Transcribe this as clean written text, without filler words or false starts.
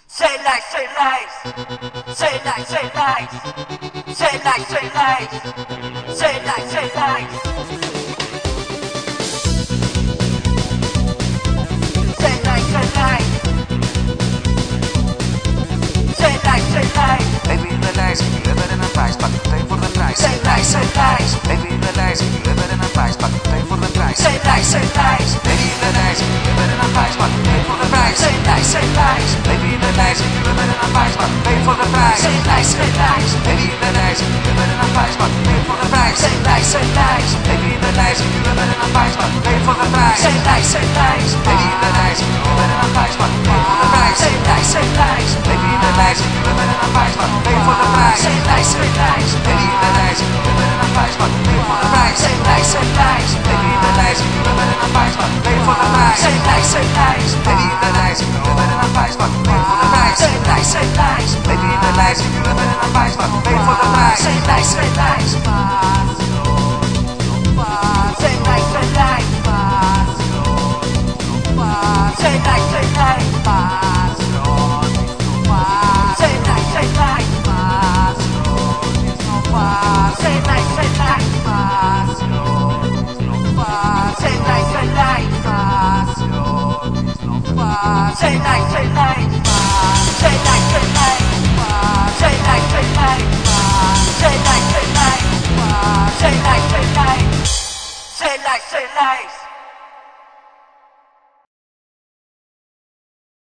Say lies, say lies. Say lies, say lies. Say lies, say lies. Say lies, say lies. Say lies, say lies. Say lies, say lies. Baby, realize you live it in a price, but you pay for the price. Say lies, say lies. Baby, realize you live it in a price, but you pay for the price. Say lies, say lies. Baby, realize you live it in a price, but you pay for the price. Say lies, say lies. Baby, realize you live it in a price, but you pay for the price. Say lies, say lies. Baby, realize you live it in a price, but you pay for the price. Say lies, say lies. Baby, realize you live it in a price, but you pay for the price. Say lies, say lies. Baby, realize you live it in a price, but you pay for the price. Say lies, say lies. Baby, realize you live it in a price, but you pay for the price. Say lies, say lies. Baby, realize you live it in a price, but you pay for the price. Say lies, say lies. Baby, realize you live it in a price, but you pay for the price. Say lies, say lies. Baby, realize you live it in a price, but you pay for the price. Say lies, say lies. Baby, realize you live it in a price, but you pay for the price. Say lies, say lies. Say lies, say lies. Say lies, say lies. Say lies, say lies. Say lies, say lies. Say lies, say lies. Say lies, say lies. Say lies, say lies. Say lies, say lies. Say lies, say lies. Say lies, say lies. Say lies, say lies.